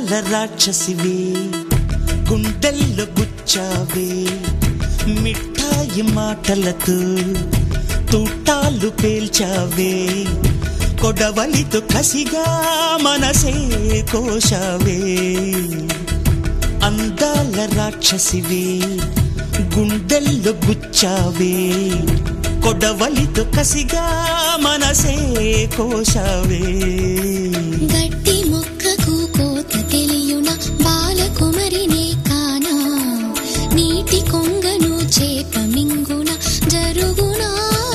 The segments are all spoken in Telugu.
అందాల రాక్షసివే గుండెల్లో గుచ్చావే మిఠాయి మాటలతో తూటాలు పేల్చావే కొడవలితో కసిగా మనసే కోశావే అందాల రాక్షసివే గుండెల్లో గుచ్చావే కొడవలితో కసిగా మనసే కోశావే గట్టి మొక్కకు కోత తెలియున బాలకుమరినే కానా నీటి కొంగను చేప మింగున జరుగునా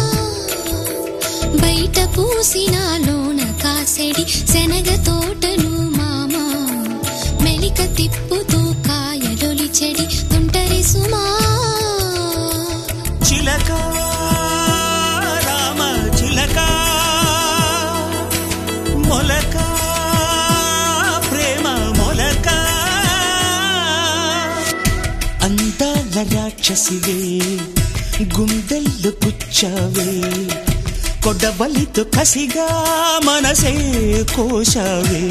బయట పూసినాలోన కాసెడి శనగ తోటను మామ మెలిక తిప్పుతూ కాయలొలి చెడి తుంటరి సుమా చిలక రామ చిలక మొలక ప్రేమ మొలక అందాల రాక్షసివే గుండెల్లో గుచ్చావే కొడవలితో కసిగా మనసే కోశావే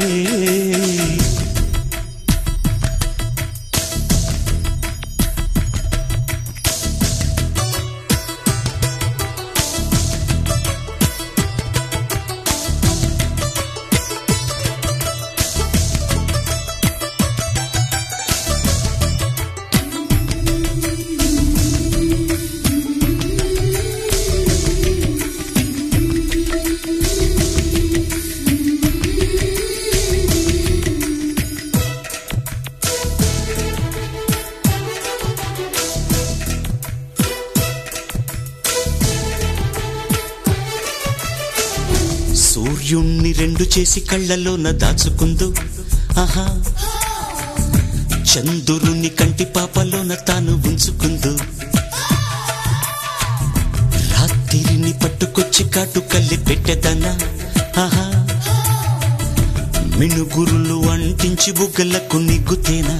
సూర్యుణ్ణి రెండు చేసి కళ్ళలోన దాచుకుందు ఆహా చంద్రుని కంటి పాపలోన తాను ఉంచుకుందు రాత్రిని పట్టుకొచ్చి కాటు కళ్ళి పెట్టెదనా ఆహా మినుగురులు అంటించి బుగ్గలకు నిగ్గుతేనా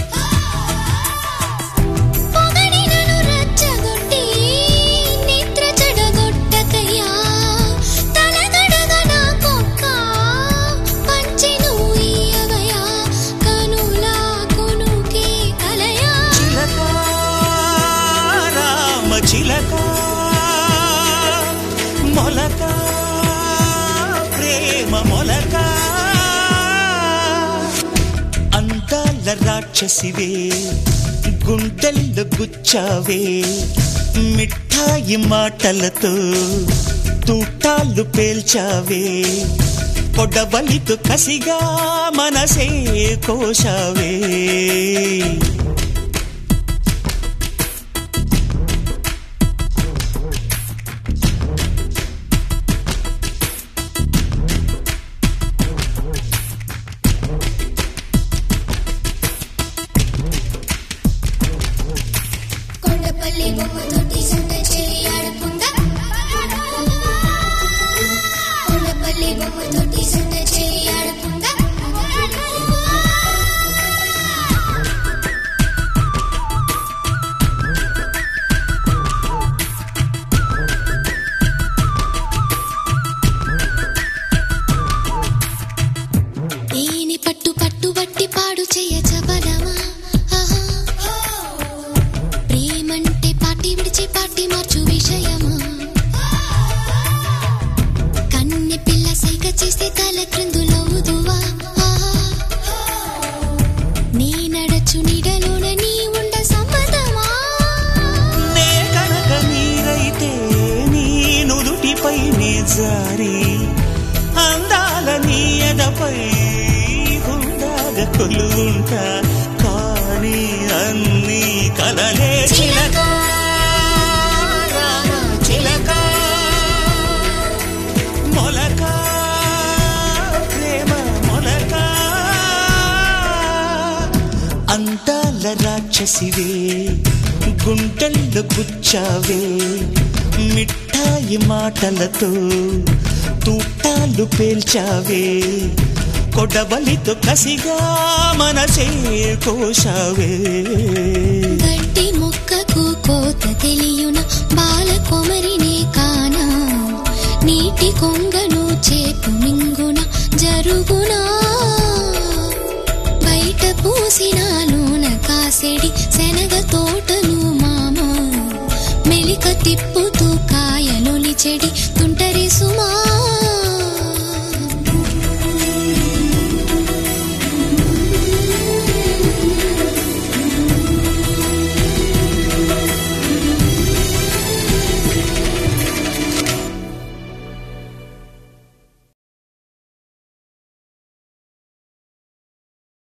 చిలక మొలక ప్రేమ మొలక అందాల రాక్షసివే గుండెల్లో గుచ్చావే మిఠాయి మాటలతో తూటాలు పేల్చావే కొడవలితో కసిగా మనసే కోశావే అందాల నీయదపై ఉందాగా కొలువుంటా కానీ అన్ని కలలే చిలక చిలక మొలక ప్రేమ మొలక అందాల రాక్షసివే గుండెల్లో గుచ్చావే మిఠాయి మాటలతో తూటాలు పేల్చావే కొడవలితో కసిగా మనసే కోశావే గట్టి మొక్కకు కోత తెలియున బాలకుమరినే కానా నీటి కొంగను చేపు మింగున జరుగునా పూసినాలోన కాసెడి శనగ తోటలు మామ మెలిక తిప్పుతూ కాయలొలిచెడి